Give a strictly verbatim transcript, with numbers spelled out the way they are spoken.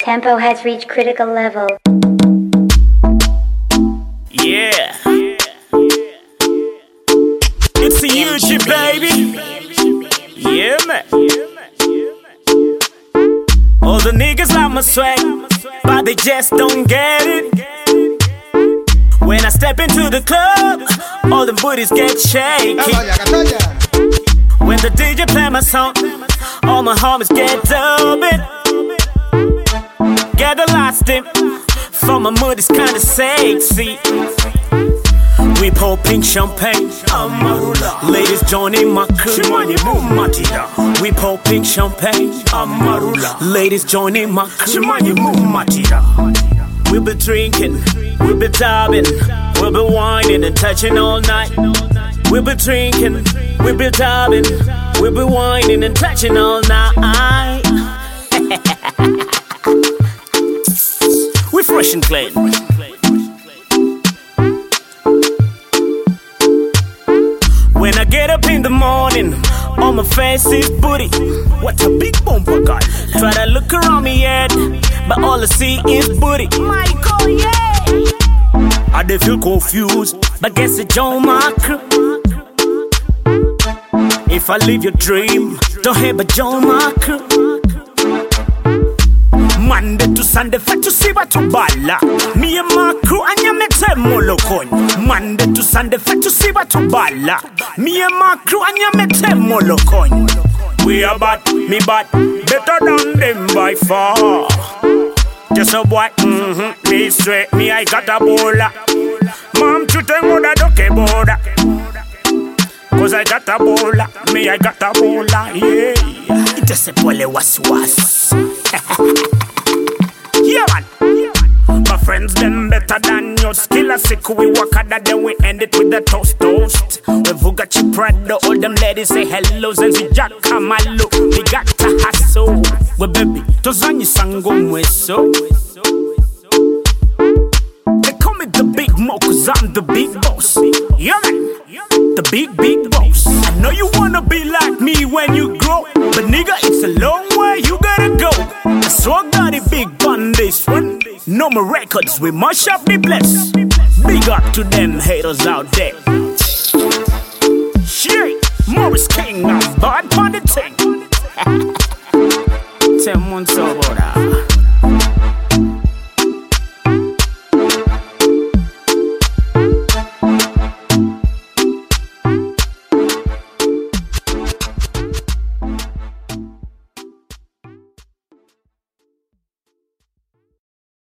Tempo has reached critical level. Yeah. It's a U G, baby. Yeah, man. All the niggas like my swag, but they just don't get it. When I step into the club, all the booties get shaky. When the D J play my song, all my homies get dubbing. Get the last dip, for my mood is kinda sexy. We pour pink champagne, Amarula. Ladies joining my crew, we pour pink champagne, Amarula. Ladies joining my crew, we'll be drinking, we'll be dabbing, we'll be whining and touching all night. We'll be drinking, we'll be dabbing, we'll be whining and touching all night. We fresh and clean. When I get up in the morning, on my face is booty. What a big bumper guy. Try to look around me yet, but all I see is booty. Michael, yeah. I dey feel confused, but guess it's on my crew. If I leave your dream, don't have a John my crew. Monday to Sunday, fat to see what to balla. Me and my crew, and you met a molokon. Monday to Sunday, fat to see what to balla. Me and my crew, and you met a molokon. We are bad, me bad, better than them by far. Just a boy, mm-hmm, me straight, me I got a bowler. Mom, you tell me that okay border. Cause I got a bowler, me I got a bowler, yeah. It just a pole was was. Yeah, man. My friends, them better than your skill. A sick, we work harder, then we end it with the toast, toast. We've got you proud, all them ladies say hello. Zenzi Jack, Kamalu, we got to hustle. We baby, Tozani Sango Mweso. They call me the big mo, cause I'm the big boss. Yeah, man. The big, big boss. I know you wanna be like me when you grow, but nigga, it's a long way you gotta go. So I got a big on this one. No more records, we mash up the place. Big up to them haters out there. Shit, Morris King, I'm bad on the thing. Ten months over.